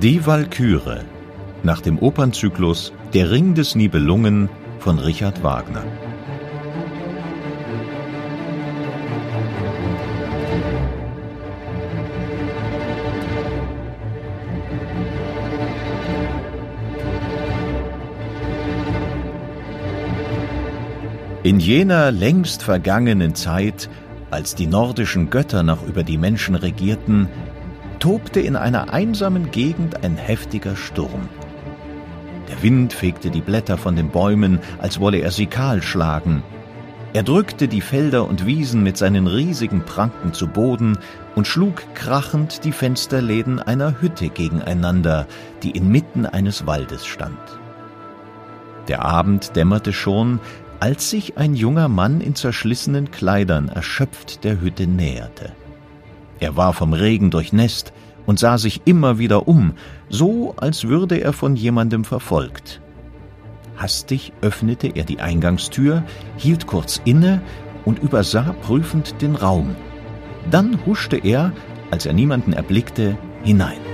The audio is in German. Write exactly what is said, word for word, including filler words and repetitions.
Die Walküre nach dem Opernzyklus Der Ring des Nibelungen von Richard Wagner. In jener längst vergangenen Zeit, als die nordischen Götter noch über die Menschen regierten, tobte in einer einsamen Gegend ein heftiger Sturm. Der Wind fegte die Blätter von den Bäumen, als wolle er sie kahl schlagen. Er drückte die Felder und Wiesen mit seinen riesigen Pranken zu Boden und schlug krachend die Fensterläden einer Hütte gegeneinander, die inmitten eines Waldes stand. Der Abend dämmerte schon, als sich ein junger Mann in zerschlissenen Kleidern erschöpft der Hütte näherte. Er war vom Regen durchnässt und sah sich immer wieder um, so als würde er von jemandem verfolgt. Hastig öffnete er die Eingangstür, hielt kurz inne und übersah prüfend den Raum. Dann huschte er, als er niemanden erblickte, hinein.